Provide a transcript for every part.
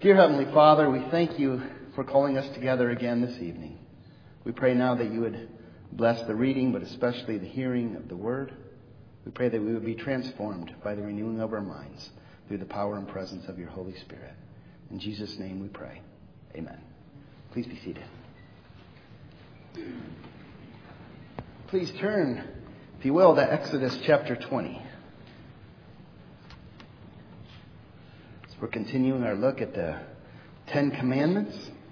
Dear Heavenly Father, we thank you for calling us together again this evening. We pray now that you would bless the reading, but especially the hearing of the word. We pray that we would be transformed by the renewing of our minds through the power and presence of your Holy Spirit. In Jesus' name we pray. Amen. Please be seated. Please turn, if you will, to Exodus chapter 20. We're continuing our look at the Ten Commandments.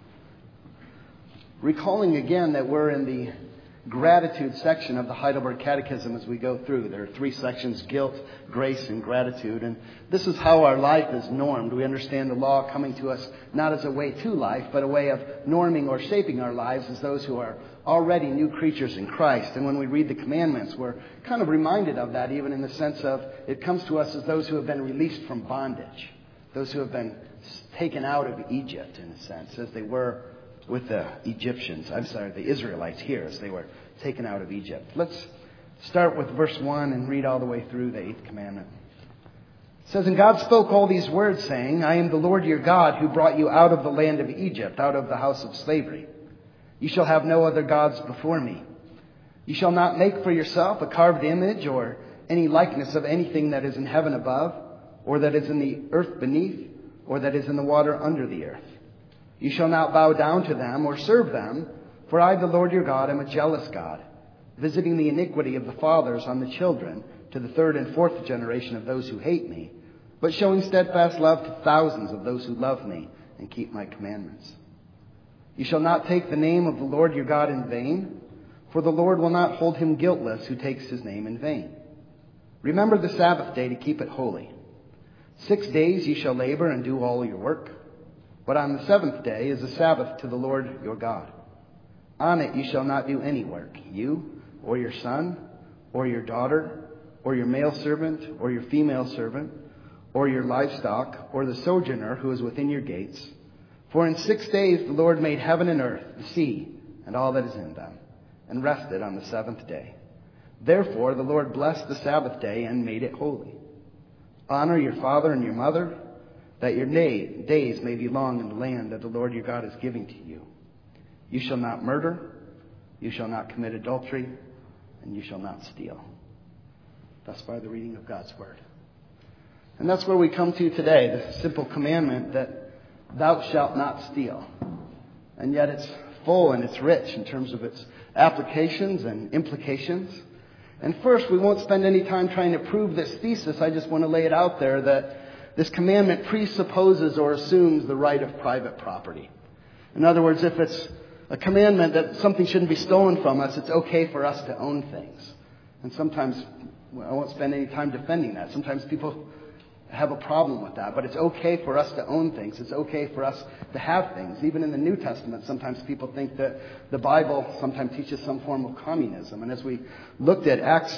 Recalling again that we're in the gratitude section of the Heidelberg Catechism as we go through. There are three sections: guilt, grace, and gratitude. And this is how our life is normed. We understand the law coming to us not as a way to life, but a way of norming or shaping our lives as those who are already new creatures in Christ. And when we read the commandments, we're kind of reminded of that, even in the sense of it comes to us as those who have been released from bondage. Those who have been taken out of Egypt, in a sense, as they were with the the Israelites here, as they were taken out of Egypt. Let's start with verse 1 and read all the way through the 8th commandment. It says, "And God spoke all these words, saying, I am the Lord your God, who brought you out of the land of Egypt, out of the house of slavery. You shall have no other gods before me. You shall not make for yourself a carved image or any likeness of anything that is in heaven above, or that is in the earth beneath, or that is in the water under the earth. You shall not bow down to them or serve them, for I, the Lord your God, am a jealous God, visiting the iniquity of the fathers on the children to the third and fourth generation of those who hate me, but showing steadfast love to thousands of those who love me and keep my commandments. You shall not take the name of the Lord your God in vain, for the Lord will not hold him guiltless who takes his name in vain. Remember the Sabbath day to keep it holy. 6 days you shall labor and do all your work, but on the 7th day is a Sabbath to the Lord your God. On it you shall not do any work, you, or your son, or your daughter, or your male servant, or your female servant, or your livestock, or the sojourner who is within your gates. For in 6 days the Lord made heaven and earth, the sea, and all that is in them, and rested on the 7th day. Therefore the Lord blessed the Sabbath day and made it holy. Honor your father and your mother, that your days may be long in the land that the Lord your God is giving to you. You shall not murder, you shall not commit adultery, and you shall not steal." Thus far the reading of God's Word. And that's where we come to today, the simple commandment that thou shalt not steal. And yet it's full and it's rich in terms of its applications and implications. And first, we won't spend any time trying to prove this thesis. I just want to lay it out there that this commandment presupposes or assumes the right of private property. In other words, if it's a commandment that something shouldn't be stolen from us, it's okay for us to own things. And sometimes, I won't spend any time defending that. Sometimes people have a problem with that, but it's okay for us to own things. It's okay for us to have things. Even in the New Testament, sometimes people think that the Bible sometimes teaches some form of communism. And as we looked at Acts,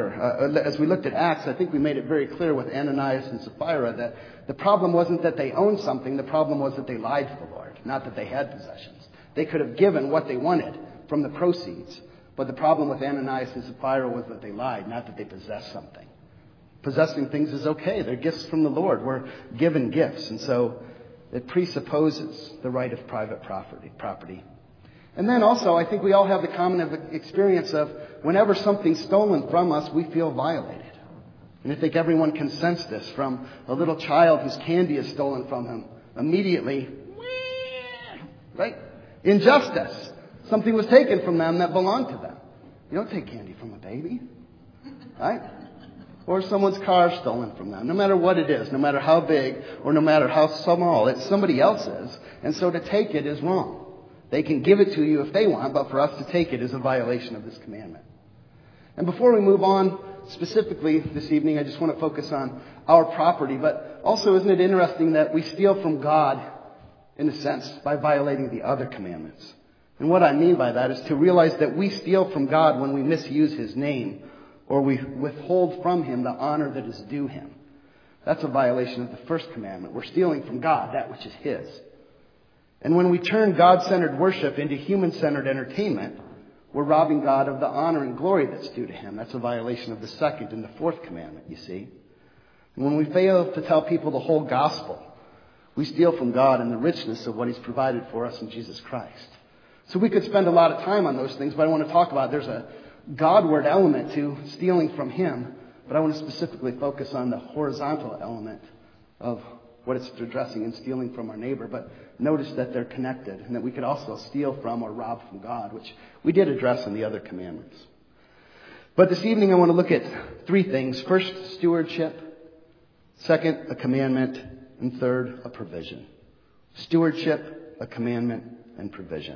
I think we made it very clear with Ananias and Sapphira that the problem wasn't that they owned something. The problem was that they lied to the Lord, not that they had possessions. They could have given what they wanted from the proceeds, but the problem with Ananias and Sapphira was that they lied, not that they possessed something. Possessing things is okay. They're gifts from the Lord. We're given gifts. And so it presupposes the right of private property. And then also, I think we all have the common experience of whenever something's stolen from us, we feel violated. And I think everyone can sense this from a little child whose candy is stolen from him. Immediately, right? Injustice. Something was taken from them that belonged to them. You don't take candy from a baby, right? Or someone's car stolen from them. No matter what it is, no matter how big or no matter how small, it's somebody else's. And so to take it is wrong. They can give it to you if they want, but for us to take it is a violation of this commandment. And before we move on specifically this evening, I just want to focus on our property. But also, isn't it interesting that we steal from God, in a sense, by violating the other commandments? And what I mean by that is to realize that we steal from God when we misuse His name, or we withhold from Him the honor that is due Him. That's a violation of the first commandment. We're stealing from God that which is His. And when we turn God-centered worship into human-centered entertainment, we're robbing God of the honor and glory that's due to Him. That's a violation of the second and the fourth commandment, you see. And when we fail to tell people the whole gospel, We steal from God in the richness of what He's provided for us in Jesus Christ. So we could spend a lot of time on those things, but I want to talk about there's a Godward element to stealing from Him, but I want to specifically focus on the horizontal element of what it's addressing in stealing from our neighbor. But notice that they're connected and that we could also steal from or rob from God, which we did address in the other commandments. But this evening I want to look at three things. First, stewardship. Second, a commandment. And third, a provision. Stewardship, a commandment, and provision.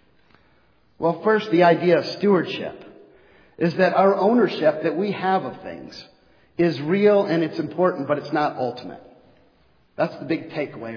Well, first, the idea of stewardship is that our ownership that we have of things is real and it's important, but it's not ultimate. That's the big takeaway,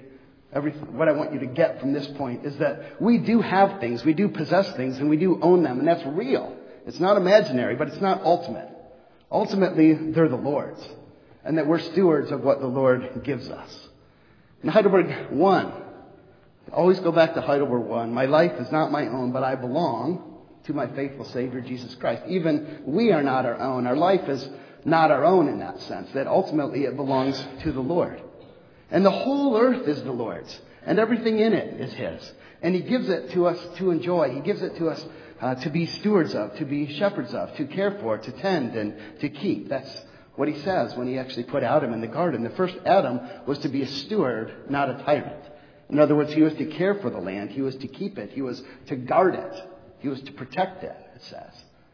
or what I want you to get from this point is that we do have things, we do possess things, and we do own them, and that's real. It's not imaginary, but it's not ultimate. Ultimately, they're the Lord's, and that we're stewards of what the Lord gives us. In Heidelberg 1, always go back to Heidelberg 1. My life is not my own, but I belong to my faithful Savior, Jesus Christ. Even we are not our own. Our life is not our own in that sense, that ultimately it belongs to the Lord. And the whole earth is the Lord's, and everything in it is His. And He gives it to us to enjoy. He gives it to us to be stewards of, to be shepherds of, to care for, to tend, and to keep. That's what He says when He actually put Adam in the garden. The first Adam was to be a steward, not a tyrant. In other words, he was to care for the land. He was to keep it. He was to guard it. He was to protect it, it says.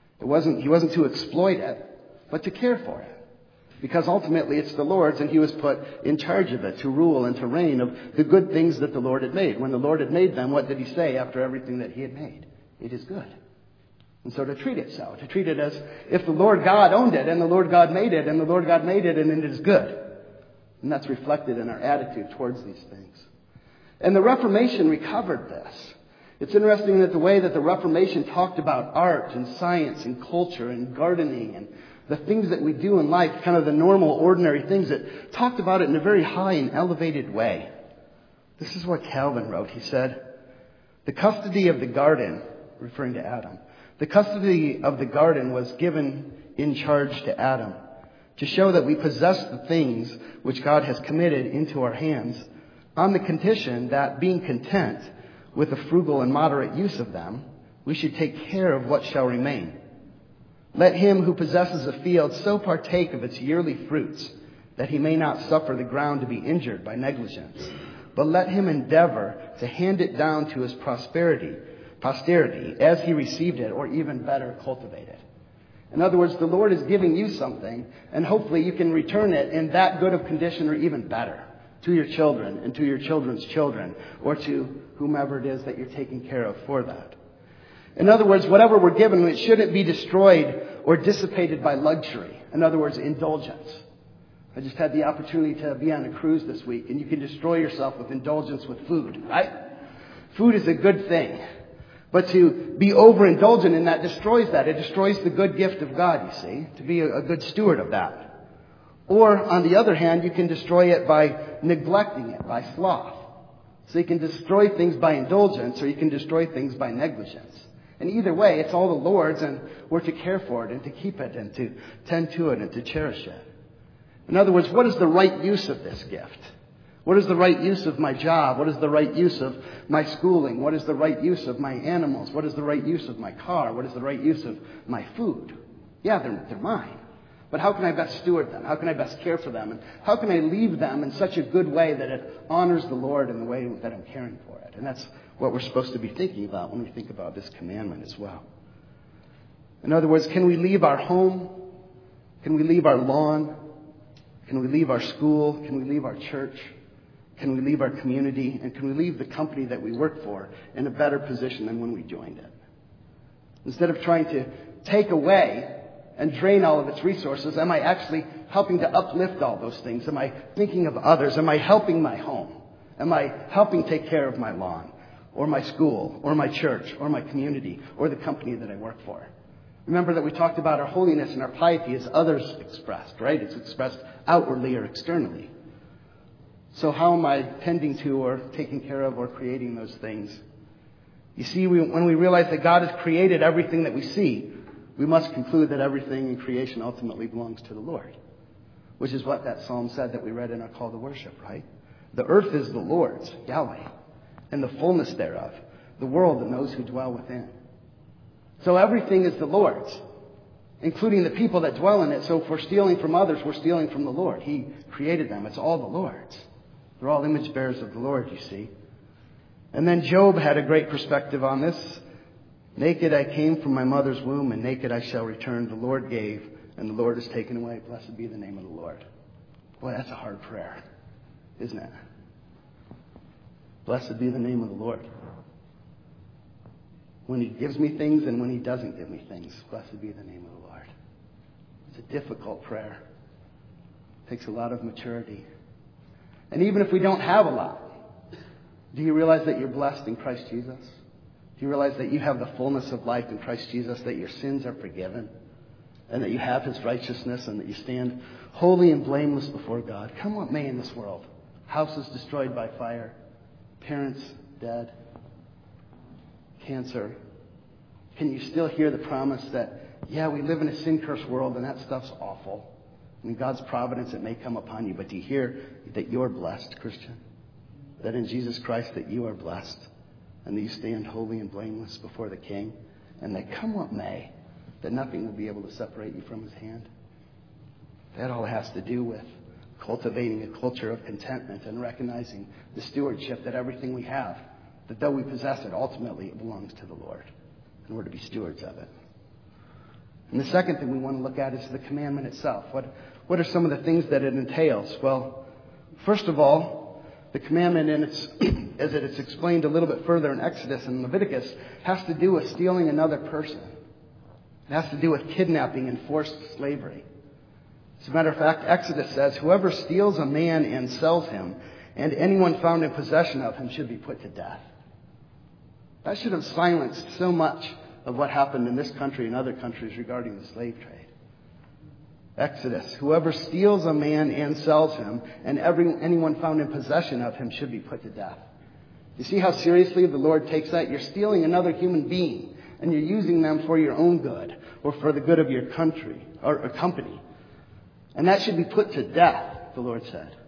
He wasn't to exploit it, but to care for it. Because ultimately it's the Lord's, and He was put in charge of it, to rule and to reign of the good things that the Lord had made. When the Lord had made them, what did He say after everything that He had made? It is good. And so to treat it so, to treat it as if the Lord God owned it, and the Lord God made it, and the Lord God made it, and it is good. And that's reflected in our attitude towards these things. And the Reformation recovered this. It's interesting that the way that the Reformation talked about art and science and culture and gardening and the things that we do in life, kind of the normal, ordinary things, it talked about it in a very high and elevated way. This is what Calvin wrote. He said, the custody of the garden, referring to Adam, the custody of the garden was given in charge to Adam to show that we possess the things which God has committed into our hands, on the condition that, being content with a frugal and moderate use of them, we should take care of what shall remain. Let him who possesses a field so partake of its yearly fruits that he may not suffer the ground to be injured by negligence, but let him endeavor to hand it down to his posterity as he received it, or even better, cultivate it. In other words, the Lord is giving you something, and hopefully you can return it in that good of condition or even better to your children and to your children's children, or to whomever it is that you're taking care of for that. In other words, whatever we're given, it shouldn't be destroyed or dissipated by luxury. In other words, indulgence. I just had the opportunity to be on a cruise this week, and you can destroy yourself with indulgence with food, right? Food is a good thing. But to be overindulgent in that destroys that. It destroys the good gift of God, you see, to be a good steward of that. Or, on the other hand, you can destroy it by neglecting it, by sloth. So you can destroy things by indulgence, or you can destroy things by negligence. And either way, it's all the Lord's, and we're to care for it and to keep it and to tend to it and to cherish it. In other words, what is the right use of this gift? What is the right use of my job? What is the right use of my schooling? What is the right use of my animals? What is the right use of my car? What is the right use of my food? Yeah, they're mine. But how can I best steward them? How can I best care for them? And how can I leave them in such a good way that it honors the Lord in the way that I'm caring for it? And that's what we're supposed to be thinking about when we think about this commandment as well. In other words, can we leave our home? Can we leave our lawn? Can we leave our school? Can we leave our church? Can we leave our community? And can we leave the company that we work for in a better position than when we joined it? Instead of trying to take away and drain all of its resources, am I actually helping to uplift all those things? Am I thinking of others? Am I helping my home? Am I helping take care of my lawn, or my school, or my church, or my community, or the company that I work for? Remember that we talked about our holiness and our piety as others expressed, right? It's expressed outwardly or externally. So how am I tending to or taking care of or creating those things? You see, when we realize that God has created everything that we see, we must conclude that everything in creation ultimately belongs to the Lord, which is what that psalm said that we read in our call to worship, right? The earth is the Lord's, Yahweh, and the fullness thereof, the world and those who dwell within. So everything is the Lord's, including the people that dwell in it. So if we're stealing from others, we're stealing from the Lord. He created them. It's all the Lord's. They're all image bearers of the Lord, you see. And then Job had a great perspective on this. Naked I came from my mother's womb, and naked I shall return. The Lord gave, and the Lord has taken away. Blessed be the name of the Lord. Boy, that's a hard prayer, isn't it? Blessed be the name of the Lord. When He gives me things and when He doesn't give me things, blessed be the name of the Lord. It's a difficult prayer. It takes a lot of maturity. And even if we don't have a lot, do you realize that you're blessed in Christ Jesus? Do you realize that you have the fullness of life in Christ Jesus, that your sins are forgiven, and that you have His righteousness, and that you stand holy and blameless before God? Come what may in this world. Houses destroyed by fire, parents dead, cancer. Can you still hear the promise that, yeah, we live in a sin-cursed world and that stuff's awful. In God's providence, it may come upon you. But do you hear that you're blessed, Christian? That in Jesus Christ that you are blessed and that you stand holy and blameless before the King, and that come what may, that nothing will be able to separate you from His hand? That all has to do with cultivating a culture of contentment and recognizing the stewardship that everything we have, that though we possess it, ultimately it belongs to the Lord, and we're to be stewards of it. And the second thing we want to look at is the commandment itself. What are some of the things that it entails? Well, first of all, the commandment, as it's explained a little bit further in Exodus and Leviticus, has to do with stealing another person. It has to do with kidnapping and forced slavery. As a matter of fact, Exodus says, whoever steals a man and sells him, and anyone found in possession of him should be put to death. That should have silenced so much of what happened in this country and other countries regarding the slave trade. Exodus, whoever steals a man and sells him, and anyone found in possession of him should be put to death. You see how seriously the Lord takes that? You're stealing another human being, and you're using them for your own good, or for the good of your country, or company. And that should be put to death, the Lord said.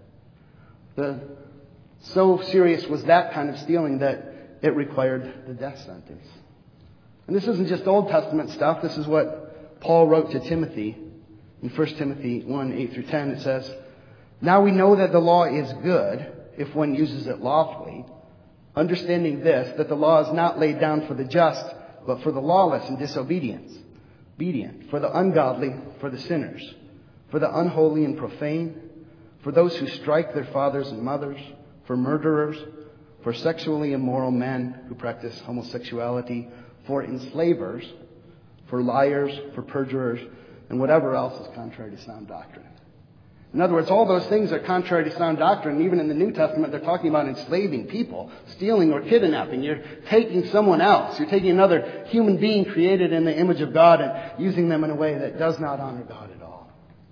So serious was that kind of stealing that it required the death sentence. And this isn't just Old Testament stuff. This is what Paul wrote to Timothy. In 1 Timothy 1, 8 through 10, it says, now we know that the law is good if one uses it lawfully, understanding this, that the law is not laid down for the just, but for the lawless and disobedient, for the ungodly, for the sinners, for the unholy and profane, for those who strike their fathers and mothers, for murderers, for sexually immoral men who practice homosexuality, for enslavers, for liars, for perjurers, and whatever else is contrary to sound doctrine. In other words, all those things are contrary to sound doctrine. Even in the New Testament, they're talking about enslaving people, stealing or kidnapping. You're taking someone else. You're taking another human being created in the image of God and using them in a way that does not honor God at all.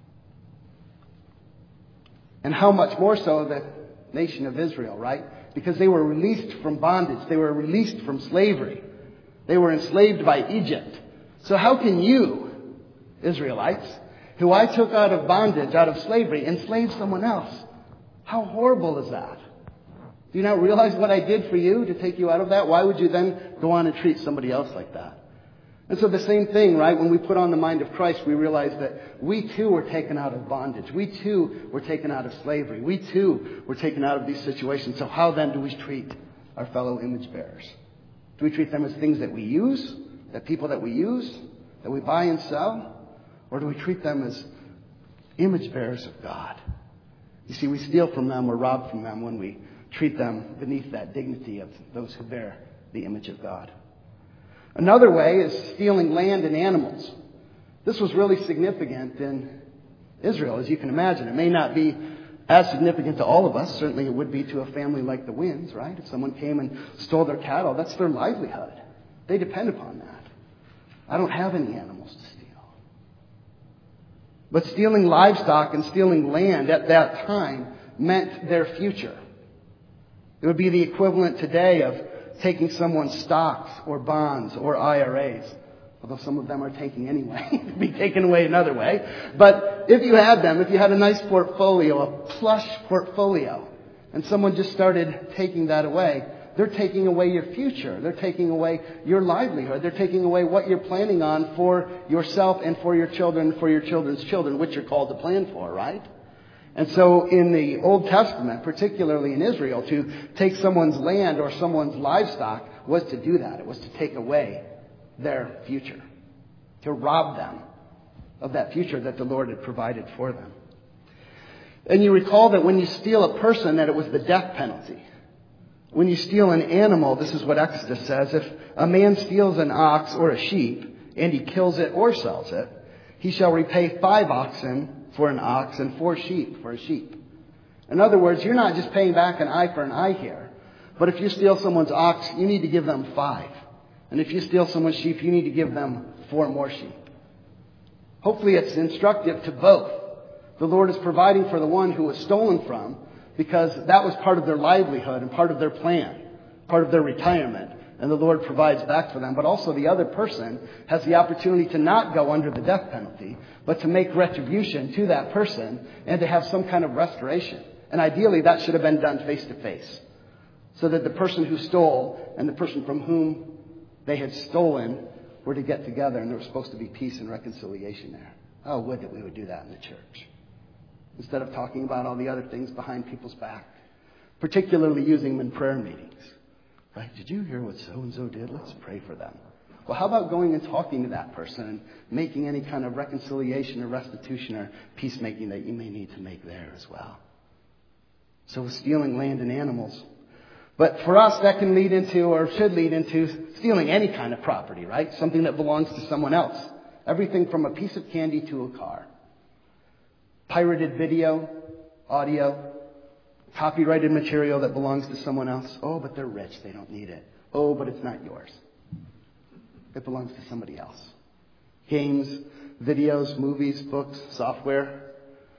And how much more so the nation of Israel, right? Because they were released from bondage. They were released from slavery. They were enslaved by Egypt. So how can you, Israelites, who I took out of bondage, out of slavery, enslave someone else? How horrible is that? Do you not realize what I did for you to take you out of that? Why would you then go on and treat somebody else like that? And so the same thing, right? When we put on the mind of Christ, we realize that we too were taken out of bondage. We too were taken out of slavery. We too were taken out of these situations. So how then do we treat our fellow image bearers? Do we treat them as things that we use, that people that we use, that we buy and sell? Or do we treat them as image bearers of God? You see, we steal from them or rob from them when we treat them beneath that dignity of those who bear the image of God. Another way is stealing land and animals. This was really significant in Israel, as you can imagine. It may not be as significant to all of us. Certainly it would be to a family like the Winds, right? If someone came and stole their cattle, that's their livelihood. They depend upon that. I don't have any animals to steal. But stealing livestock and stealing land at that time meant their future. It would be the equivalent today of taking someone's stocks or bonds or IRAs, although some of them are taking anyway, to be taken away another way. But if you had them, if you had a nice portfolio, a plush portfolio, and someone just started taking that away, they're taking away your future. They're taking away your livelihood. They're taking away what you're planning on for yourself and for your children, for your children's children, which you're called to plan for, right? And so in the Old Testament, particularly in Israel, to take someone's land or someone's livestock was to do that. It was to take away their future, to rob them of that future that the Lord had provided for them. And you recall that when you steal a person, that it was the death penalty. When you steal an animal, this is what Exodus says, if a man steals an ox or a sheep, and he kills it or sells it, he shall repay 5 oxen for an ox and 4 sheep for a sheep. In other words, you're not just paying back an eye for an eye here, but if you steal someone's ox, you need to give them 5. And if you steal someone's sheep, you need to give them 4 more sheep. Hopefully it's instructive to both. The Lord is providing for the one who was stolen from, because that was part of their livelihood and part of their plan, part of their retirement. And the Lord provides back for them. But also the other person has the opportunity to not go under the death penalty, but to make retribution to that person and to have some kind of restoration. And ideally that should have been done face to face, so that the person who stole and the person from whom they had stolen were to get together, and there was supposed to be peace and reconciliation there. Oh, would that we would do that in the church, instead of talking about all the other things behind people's back, particularly using them in prayer meetings. Right? Did you hear what so-and-so did? Let's pray for them. Well, how about going and talking to that person and making any kind of reconciliation or restitution or peacemaking that you may need to make there as well? So stealing land and animals. But for us, that can lead into, or should lead into, stealing any kind of property, right? Something that belongs to someone else. Everything from a piece of candy to a car. Pirated video, audio, copyrighted material that belongs to someone else. Oh, but they're rich. They don't need it. Oh, but it's not yours. It belongs to somebody else. Games, videos, movies, books, software.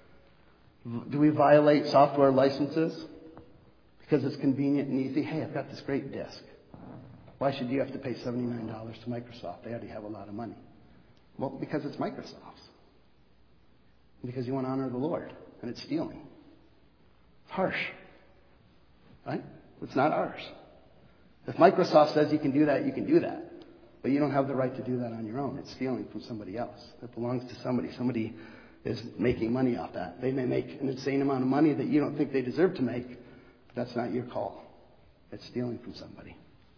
Do we violate software licenses because it's convenient and easy? Hey, I've got this great disc. Why should you have to pay $79 to Microsoft? They already have a lot of money. Well, because it's Microsoft's. Because you want to honor the Lord, and it's stealing. It's harsh, right? It's not ours. If Microsoft says you can do that, you can do that. But you don't have the right to do that on your own. It's stealing from somebody else. It belongs to somebody. Somebody is making money off that. They may make an insane amount of money that you don't think they deserve to make, but that's not your call. It's stealing from somebody.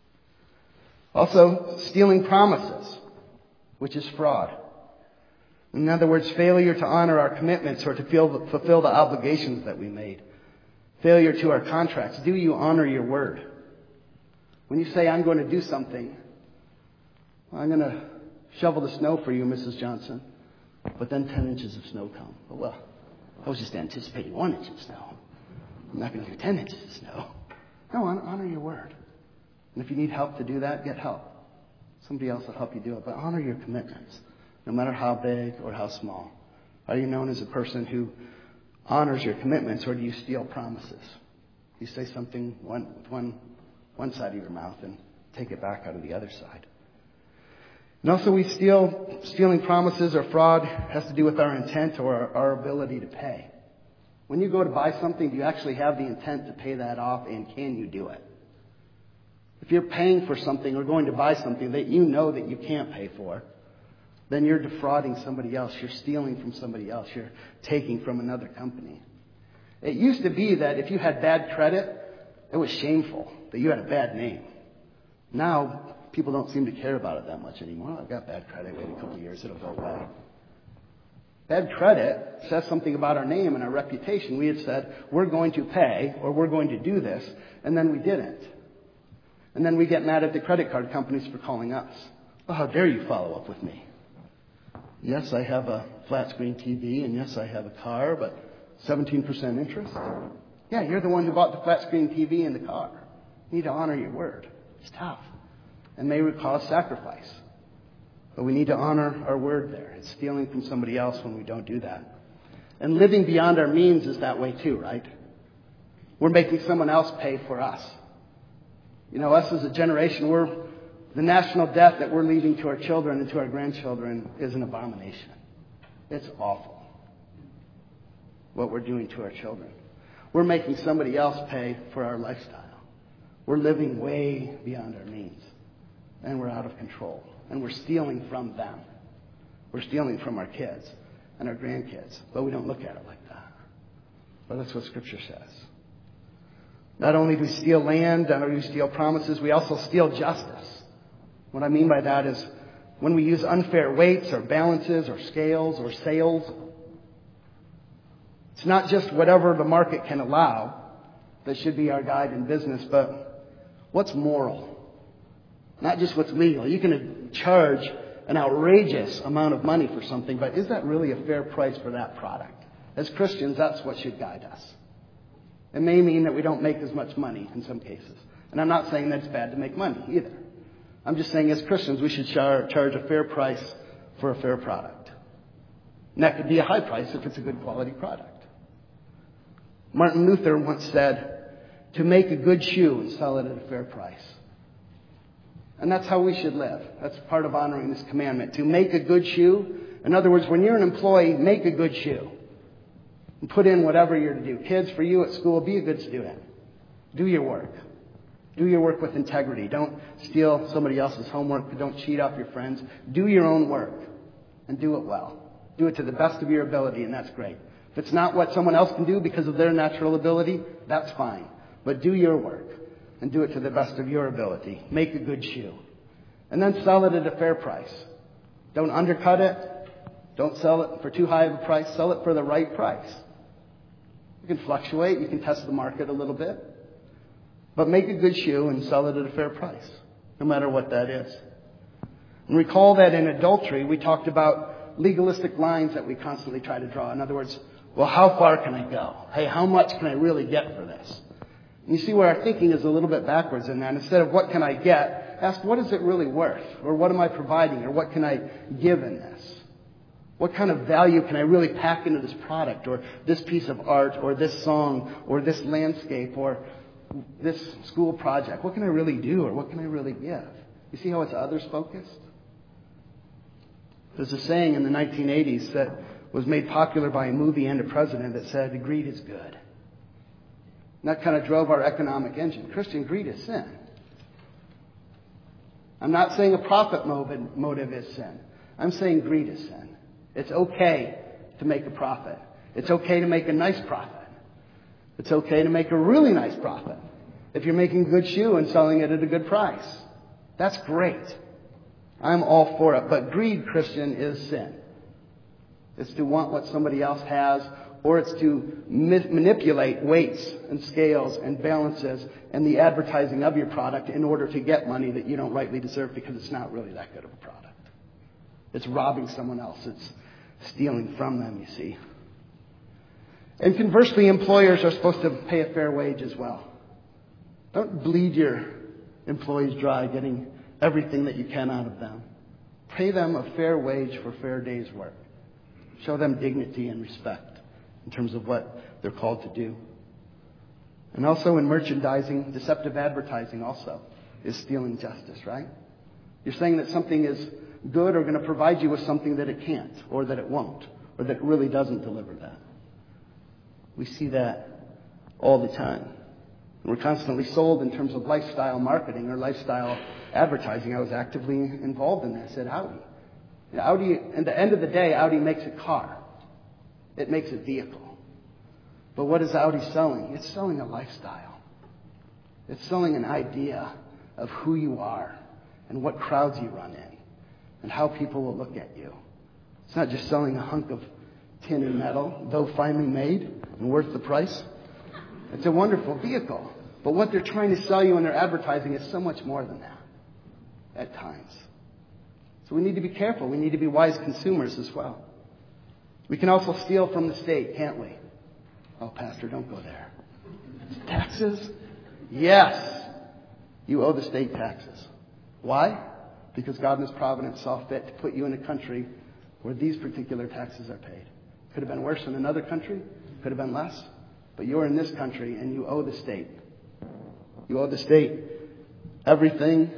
Also, stealing promises, which is fraud. In other words, failure to honor our commitments or to fulfill the obligations that we made. Failure to our contracts. Do you honor your word? When you say, I'm going to do something, I'm going to shovel the snow for you, Mrs. Johnson, but then 10 inches of snow come. Well, I was just anticipating 1 inch of snow. I'm not going to do 10 inches of snow. No, honor your word. And if you need help to do that, get help. Somebody else will help you do it, but honor your commitments. No matter how big or how small. Are you known as a person who honors your commitments, or do you steal promises? You say something with one side of your mouth and take it back out of the other side. And also stealing promises or fraud has to do with our intent or our ability to pay. When you go to buy something, do you actually have the intent to pay that off, and can you do it? If you're paying for something or going to buy something that you know that you can't pay for, then you're defrauding somebody else. You're stealing from somebody else. You're taking from another company. It used to be that if you had bad credit, it was shameful that you had a bad name. Now, people don't seem to care about it that much anymore. I've got bad credit. Wait a couple of years, it'll go away. Bad credit says something about our name and our reputation. We had said, we're going to pay, or we're going to do this, and then we didn't. And then we get mad at the credit card companies for calling us. Well, how dare you follow up with me? Yes, I have a flat screen TV, and yes, I have a car, but 17% interest? Yeah, you're the one who bought the flat screen TV and the car. You need to honor your word. It's tough. And may cause sacrifice. But we need to honor our word there. It's stealing from somebody else when we don't do that. And living beyond our means is that way too, right? We're making someone else pay for us. You know, us as a generation, the national debt that we're leaving to our children and to our grandchildren is an abomination. It's awful what we're doing to our children. We're making somebody else pay for our lifestyle. We're living way beyond our means. And we're out of control. And we're stealing from them. We're stealing from our kids and our grandkids. But we don't look at it like that. But that's what Scripture says. Not only do we steal land, not only do we steal promises, we also steal justice. What I mean by that is when we use unfair weights or balances or scales or sales, it's not just whatever the market can allow that should be our guide in business, but what's moral? Not just what's legal. You can charge an outrageous amount of money for something, but is that really a fair price for that product? As Christians, that's what should guide us. It may mean that we don't make as much money in some cases. And I'm not saying that it's bad to make money either. I'm just saying as Christians, we should charge a fair price for a fair product. And that could be a high price if it's a good quality product. Martin Luther once said, to make a good shoe and sell it at a fair price. And that's how we should live. That's part of honoring this commandment. To make a good shoe. In other words, when you're an employee, make a good shoe. And put in whatever you're to do. Kids, for you at school, be a good student. Do your work. Do your work with integrity. Don't steal somebody else's homework. Don't cheat off your friends. Do your own work. And do it well. Do it to the best of your ability, and that's great. If it's not what someone else can do because of their natural ability, that's fine. But do your work. And do it to the best of your ability. Make a good shoe. And then sell it at a fair price. Don't undercut it. Don't sell it for too high of a price. Sell it for the right price. You can fluctuate. You can test the market a little bit. But make a good shoe and sell it at a fair price. No matter what that is. And recall that in adultery, we talked about legalistic lines that we constantly try to draw. In other words, well, how far can I go? Hey, how much can I really get for this? And you see where our thinking is a little bit backwards in that. Instead of what can I get, ask what is it really worth? Or what am I providing? Or what can I give in this? What kind of value can I really pack into this product? Or this piece of art? Or this song? Or this landscape? Or this school project? What can I really do? Or what can I really give? You see how it's others focused? There's a saying in the 1980s that was made popular by a movie and a president that said, greed is good. And that kind of drove our economic engine. Christian, greed is sin. I'm not saying a profit motive is sin. I'm saying greed is sin. It's okay to make a profit. It's okay to make a nice profit. It's okay to make a really nice profit. If you're making a good shoe and selling it at a good price. That's great. I'm all for it. But greed, Christian, is sin. It's to want what somebody else has, or it's to manipulate weights and scales and balances and the advertising of your product in order to get money that you don't rightly deserve because it's not really that good of a product. It's robbing someone else. It's stealing from them, you see. And conversely, employers are supposed to pay a fair wage as well. Don't bleed your employees dry getting everything that you can out of them. Pay them a fair wage for a fair day's work. Show them dignity and respect in terms of what they're called to do. And also in merchandising, deceptive advertising also is stealing justice, right? You're saying that something is good or going to provide you with something that it can't, or that it won't, or that it really doesn't deliver that. We see that all the time. We're constantly sold in terms of lifestyle marketing or lifestyle advertising. I was actively involved in this at Audi. Audi, at the end of the day, Audi makes a car. It makes a vehicle. But what is Audi selling? It's selling a lifestyle. It's selling an idea of who you are and what crowds you run in and how people will look at you. It's not just selling a hunk of tin and metal, though finely made and worth the price. It's a wonderful vehicle. But what they're trying to sell you in their advertising is so much more than that at times. So we need to be careful. We need to be wise consumers as well. We can also steal from the state, can't we? Oh, Pastor, don't go there. Taxes? Yes. You owe the state taxes. Why? Because God in His providence saw fit to put you in a country where these particular taxes are paid. Could have been worse in another country. Could have been less. But you're in this country and you owe the state. You owe the state everything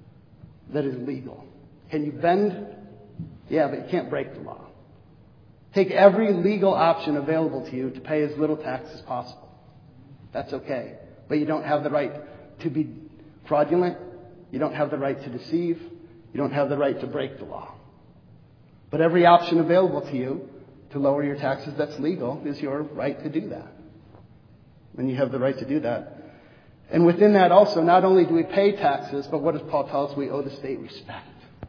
that is legal. Can you bend? Yeah, but you can't break the law. Take every legal option available to you to pay as little tax as possible. That's okay. But you don't have the right to be fraudulent. You don't have the right to deceive. You don't have the right to break the law. But every option available to you to lower your taxes that's legal is your right to do that. And you have the right to do that. And within that also, not only do we pay taxes, but what does Paul tell us? We owe the state respect.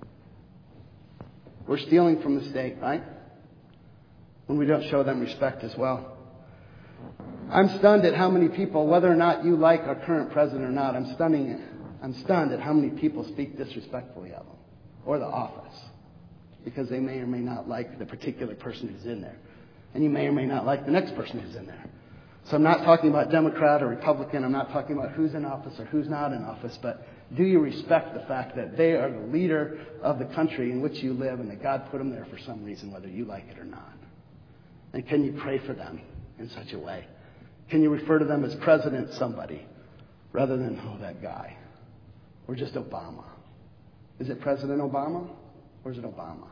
We're stealing from the state, right? When we don't show them respect as well. I'm stunned at how many people, whether or not you like our current president or not, I'm stunned at how many people speak disrespectfully of him or the office because they may or may not like the particular person who's in there. And you may or may not like the next person who's in there. So I'm not talking about Democrat or Republican. I'm not talking about who's in office or who's not in office. But do you respect the fact that they are the leader of the country in which you live and that God put them there for some reason, whether you like it or not? And can you pray for them in such a way? Can you refer to them as President somebody rather than, oh, that guy? Or just Obama? Is it President Obama or is it Obama?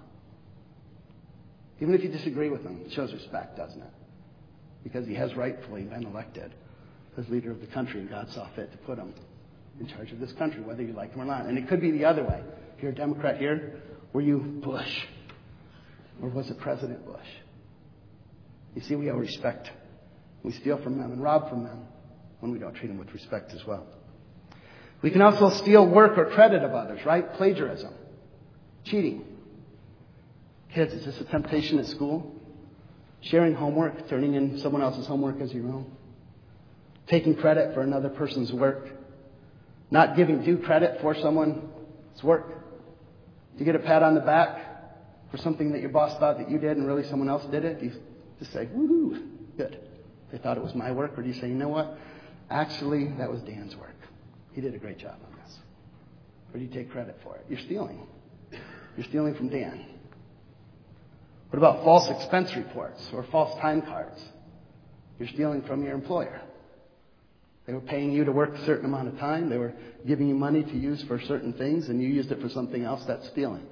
Even if you disagree with him, it shows respect, doesn't it? Because he has rightfully been elected as leader of the country, and God saw fit to put him in charge of this country, whether you like him or not. And it could be the other way. If you're a Democrat here, were you Bush? Or was it President Bush? You see, we owe respect. We steal from them and rob from them when we don't treat them with respect as well. We can also steal work or credit of others, right? Plagiarism. Cheating. Kids, is this a temptation at school? Sharing homework, turning in someone else's homework as your own. Taking credit for another person's work. Not giving due credit for someone's work. Do you get a pat on the back for something that your boss thought that you did and really someone else did it? Do you just say, woohoo, good. They thought it was my work. Or do you say, you know what? Actually, that was Dan's work. He did a great job on this. Or do you take credit for it? You're stealing. You're stealing from Dan. What about false expense reports or false time cards? You're stealing from your employer. They were paying you to work a certain amount of time. They were giving you money to use for certain things, and you used it for something else. That's stealing.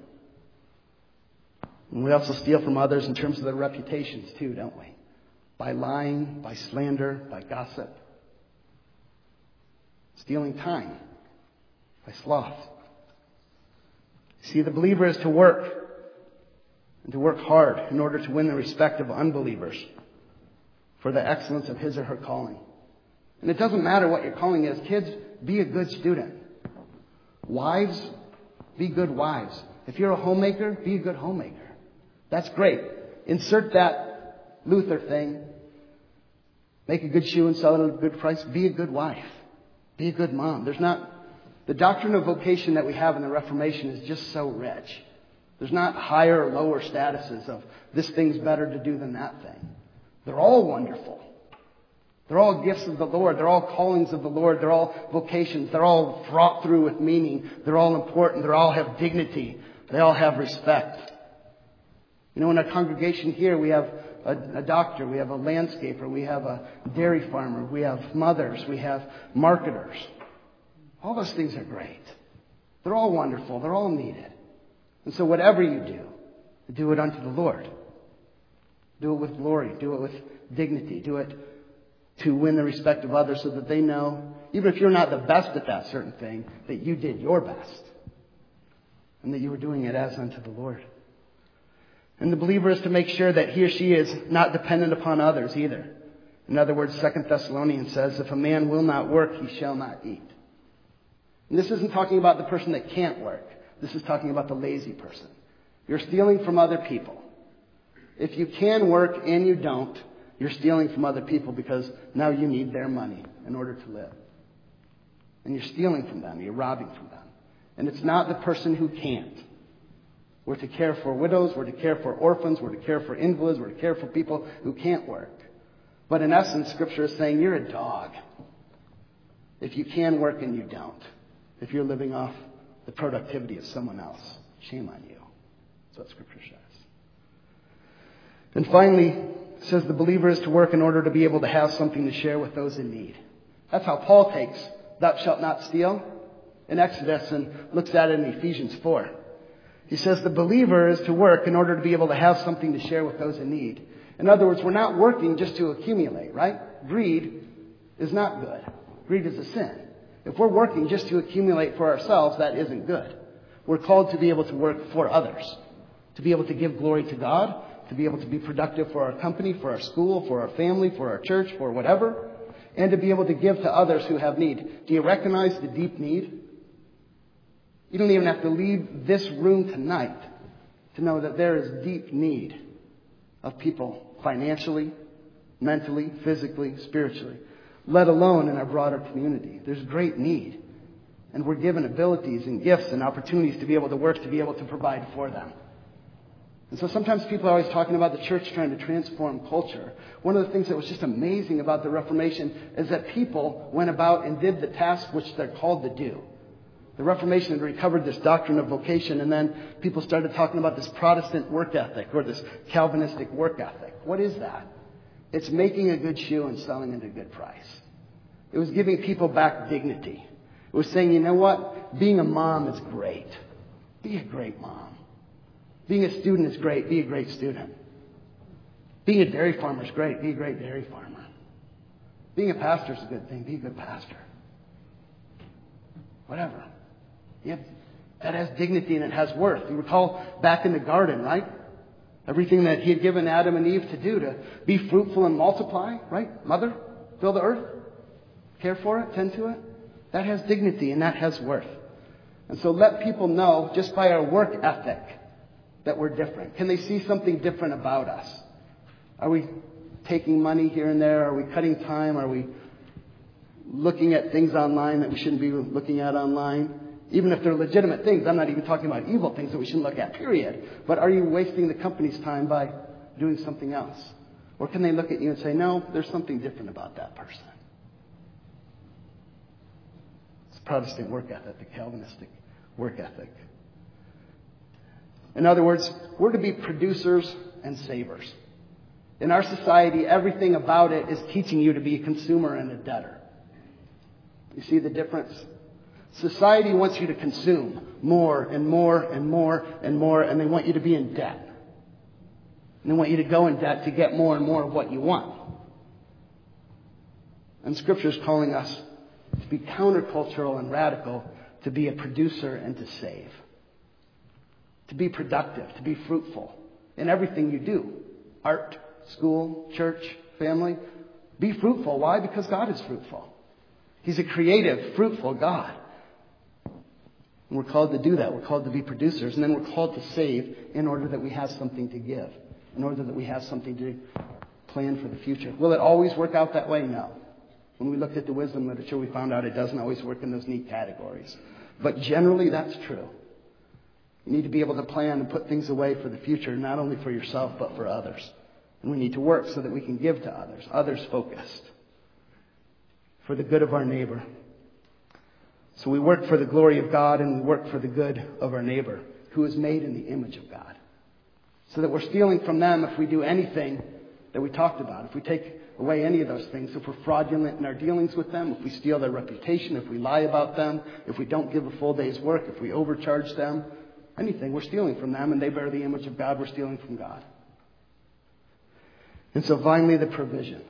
And we also steal from others in terms of their reputations too, don't we? By lying, by slander, by gossip. Stealing time, by sloth. See, the believer is to work, and to work hard in order to win the respect of unbelievers for the excellence of his or her calling. And it doesn't matter what your calling is. Kids, be a good student. Wives, be good wives. If you're a homemaker, be a good homemaker. That's great. Insert that Luther thing. Make a good shoe and sell it at a good price. Be a good wife. Be a good mom. The doctrine of vocation that we have in the Reformation is just so rich. There's not higher or lower statuses of this thing's better to do than that thing. They're all wonderful. They're all gifts of the Lord. They're all callings of the Lord. They're all vocations. They're all fraught through with meaning. They're all important. They all have dignity. They all have respect. You know, in our congregation here, we have a doctor, we have a landscaper, we have a dairy farmer, we have mothers, we have marketers. All those things are great. They're all wonderful. They're all needed. And so whatever you do it unto the Lord. Do it with glory. Do it with dignity. Do it to win the respect of others so that they know, even if you're not the best at that certain thing, that you did your best. And that you were doing it as unto the Lord. And the believer is to make sure that he or she is not dependent upon others either. In other words, 2 Thessalonians says, if a man will not work, he shall not eat. And this isn't talking about the person that can't work. This is talking about the lazy person. You're stealing from other people. If you can work and you don't, you're stealing from other people because now you need their money in order to live. And you're stealing from them. You're robbing from them. And it's not the person who can't. We're to care for widows. We're to care for orphans. We're to care for invalids. We're to care for people who can't work. But in essence, Scripture is saying you're a dog. If you can work and you don't. If you're living off the productivity of someone else. Shame on you. That's what Scripture says. And finally, it says the believer is to work in order to be able to have something to share with those in need. That's how Paul takes thou shalt not steal in Exodus and looks at it in Ephesians 4. He says the believer is to work in order to be able to have something to share with those in need. In other words, we're not working just to accumulate, right? Greed is not good. Greed is a sin. If we're working just to accumulate for ourselves, that isn't good. We're called to be able to work for others, to be able to give glory to God, to be able to be productive for our company, for our school, for our family, for our church, for whatever, and to be able to give to others who have need. Do you recognize the deep need? You don't even have to leave this room tonight to know that there is deep need of people financially, mentally, physically, spiritually, let alone in our broader community. There's great need. And we're given abilities and gifts and opportunities to be able to work, to be able to provide for them. And so sometimes people are always talking about the church trying to transform culture. One of the things that was just amazing about the Reformation is that people went about and did the task which they're called to do. The Reformation had recovered this doctrine of vocation, and then people started talking about this Protestant work ethic or this Calvinistic work ethic. What is that? It's making a good shoe and selling it at a good price. It was giving people back dignity. It was saying, you know what? Being a mom is great. Be a great mom. Being a student is great. Be a great student. Being a dairy farmer is great. Be a great dairy farmer. Being a pastor is a good thing. Be a good pastor. Whatever. That has dignity and it has worth. You recall back in the garden, right? Everything that he had given Adam and Eve to do, to be fruitful and multiply, right? Mother, fill the earth, care for it, tend to it. That has dignity and that has worth. And so let people know just by our work ethic that we're different. Can they see something different about us? Are we taking money here and there? Are we cutting time? Are we looking at things online that we shouldn't be looking at online? Even if they're legitimate things, I'm not even talking about evil things that we shouldn't look at, period. But are you wasting the company's time by doing something else? Or can they look at you and say, no, there's something different about that person? It's Protestant work ethic, the Calvinistic work ethic. In other words, we're to be producers and savers. In our society, everything about it is teaching you to be a consumer and a debtor. You see the difference? Society wants you to consume more and more and more and more, and they want you to be in debt. And they want you to go in debt to get more and more of what you want. And Scripture is calling us to be countercultural and radical, to be a producer and to save. To be productive, to be fruitful in everything you do. Art, school, church, family. Be fruitful. Why? Because God is fruitful. He's a creative, fruitful God. And we're called to do that. We're called to be producers. And then we're called to save in order that we have something to give. In order that we have something to plan for the future. Will it always work out that way? No. When we looked at the wisdom literature, we found out it doesn't always work in those neat categories. But generally, that's true. You need to be able to plan and put things away for the future, not only for yourself, but for others. And we need to work so that we can give to others, others focused, for the good of our neighbor. So we work for the glory of God and we work for the good of our neighbor, who is made in the image of God. So that we're stealing from them if we do anything that we talked about. If we take away any of those things, if we're fraudulent in our dealings with them, if we steal their reputation, if we lie about them, if we don't give a full day's work, if we overcharge them, anything, we're stealing from them, and they bear the image of God, we're stealing from God. And so finally, the provision.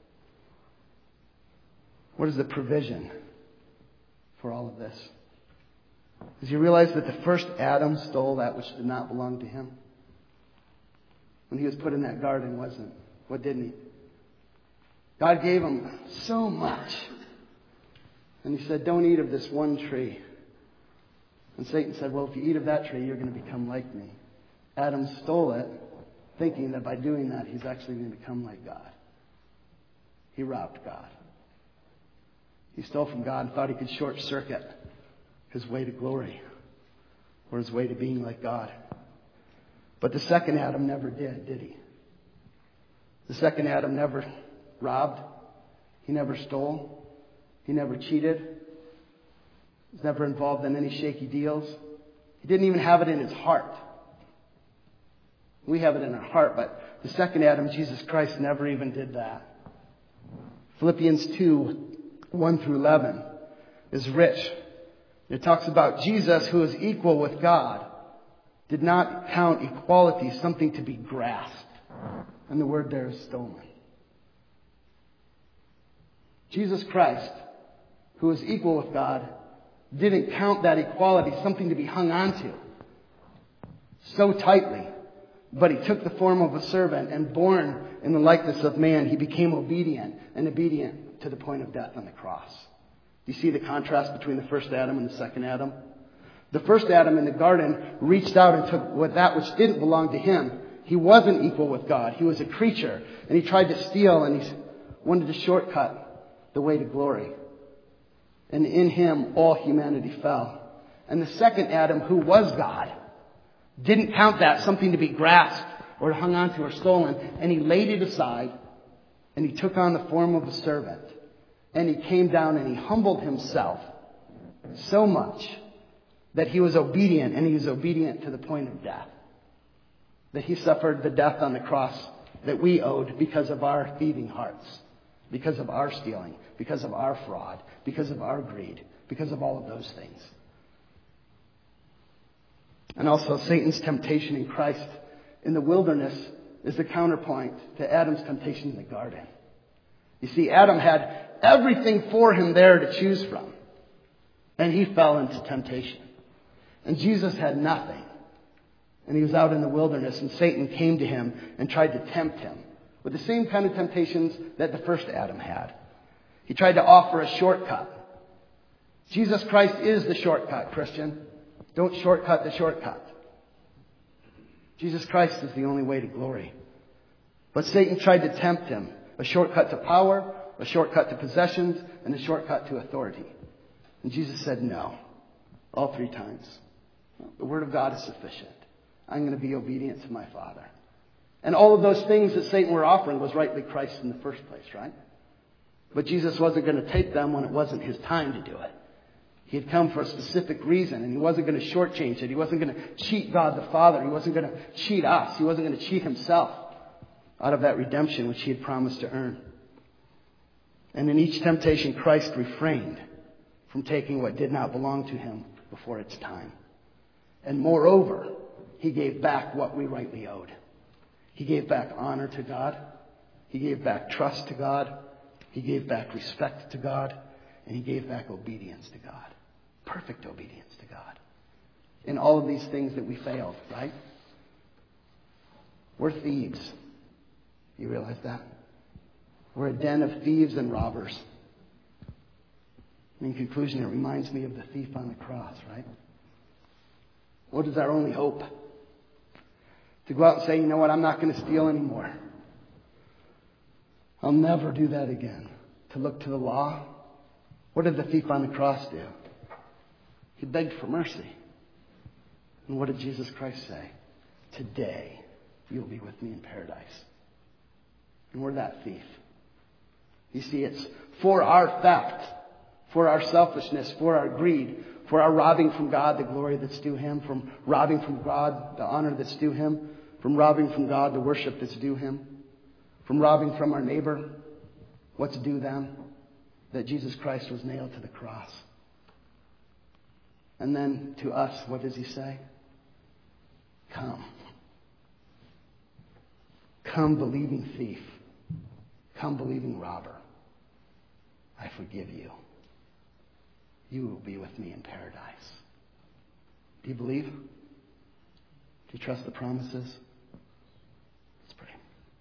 What is the provision for all of this? Did you realize that the first Adam stole that which did not belong to him? When he was put in that garden, wasn't? What didn't he? God gave him so much. And he said, don't eat of this one tree. And Satan said, well, if you eat of that tree, you're going to become like me. Adam stole it, thinking that by doing that, he's actually going to become like God. He robbed God. He stole from God and thought he could short circuit his way to glory or his way to being like God. But the second Adam never did he? The second Adam never robbed. He never stole. He never cheated. He was never involved in any shaky deals. He didn't even have it in his heart. We have it in our heart, but the second Adam, Jesus Christ, never even did that. Philippians 2, 1 through 11 is rich. It talks about Jesus, who is equal with God, did not count equality something to be grasped. And the word there is stolen. Jesus Christ, who is equal with God, didn't count that equality something to be hung on to so tightly. But he took the form of a servant, and born in the likeness of man, he became obedient, and obedient to the point of death on the cross. Do you see the contrast between the first Adam and the second Adam? The first Adam in the garden reached out and took that which didn't belong to him. He wasn't equal with God. He was a creature, and he tried to steal, and he wanted to shortcut the way to glory. And in him, all humanity fell. And the second Adam, who was God, didn't count that something to be grasped or hung onto or stolen. And he laid it aside, and he took on the form of a servant. And he came down and he humbled himself so much that he was obedient, and he was obedient to the point of death. That he suffered the death on the cross that we owed because of our thieving hearts, because of our stealing, because of our fraud, because of our greed, because of all of those things. And also Satan's temptation in Christ in the wilderness is the counterpoint to Adam's temptation in the garden. You see, Adam had everything for him there to choose from, and he fell into temptation. And Jesus had nothing, and he was out in the wilderness, and Satan came to him and tried to tempt him with the same kind of temptations that the first Adam had. He tried to offer a shortcut. Jesus Christ is the shortcut, Christian. Don't shortcut the shortcut. Jesus Christ is the only way to glory. But Satan tried to tempt him. A shortcut to power, a shortcut to possessions, and a shortcut to authority. And Jesus said no. All three times. The Word of God is sufficient. I'm going to be obedient to my Father. And all of those things that Satan were offering was rightly Christ in the first place, right? But Jesus wasn't going to take them when it wasn't his time to do it. He had come for a specific reason, and he wasn't going to shortchange it. He wasn't going to cheat God the Father. He wasn't going to cheat us. He wasn't going to cheat himself out of that redemption which he had promised to earn. And in each temptation, Christ refrained from taking what did not belong to him before its time. And moreover, he gave back what we rightly owed. He gave back honor to God. He gave back trust to God. He gave back respect to God. And he gave back obedience to God. Perfect obedience to God. In all of these things that we failed, right? We're thieves. You realize that? We're a den of thieves and robbers. In conclusion, it reminds me of the thief on the cross, right? What is our only hope? To go out and say, you know what, I'm not going to steal anymore. I'll never do that again. To look to the law. What did the thief on the cross do? He begged for mercy. And what did Jesus Christ say? Today, you'll be with me in paradise. And we're that thief. You see, it's for our theft, for our selfishness, for our greed, for our robbing from God the glory that's due him, from robbing from God the honor that's due him, from robbing from God the worship that's due him, from robbing from our neighbor what's due them, that Jesus Christ was nailed to the cross. And then to us, what does he say? Come. Come, believing thief. Come, believing robber. I forgive you. You will be with me in paradise. Do you believe? Do you trust the promises? Let's pray.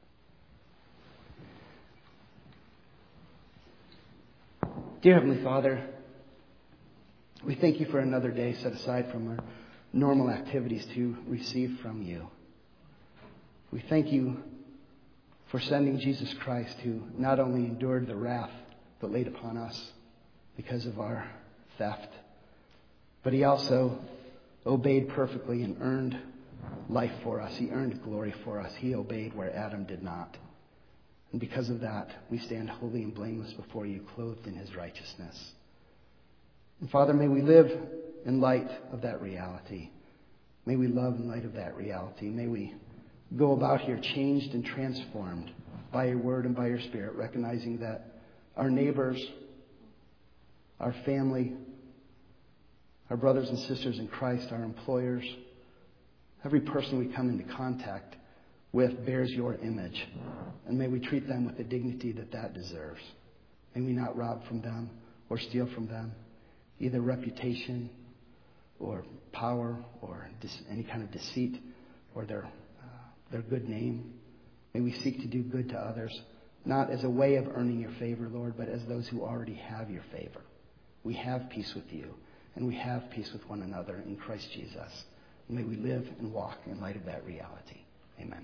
Dear Heavenly Father, we thank you for another day set aside from our normal activities to receive from you. We thank you for sending Jesus Christ, who not only endured the wrath that laid upon us because of our theft, but he also obeyed perfectly and earned life for us. He earned glory for us. He obeyed where Adam did not. And because of that, we stand holy and blameless before you, clothed in his righteousness. And Father, may we live in light of that reality. May we love in light of that reality. May we go about here changed and transformed by your word and by your spirit, recognizing that our neighbors, our family, our brothers and sisters in Christ, our employers, Every person we come into contact with bears your image. And may we treat them with the dignity that deserves. May we not rob from them or steal from them, either reputation or power or any kind of deceit or their good name. May we seek to do good to others, not as a way of earning your favor, Lord, but as those who already have your favor. We have peace with you, and we have peace with one another in Christ Jesus. May we live and walk in light of that reality. Amen.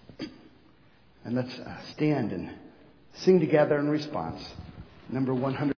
And let's stand and sing together in response. Number 100.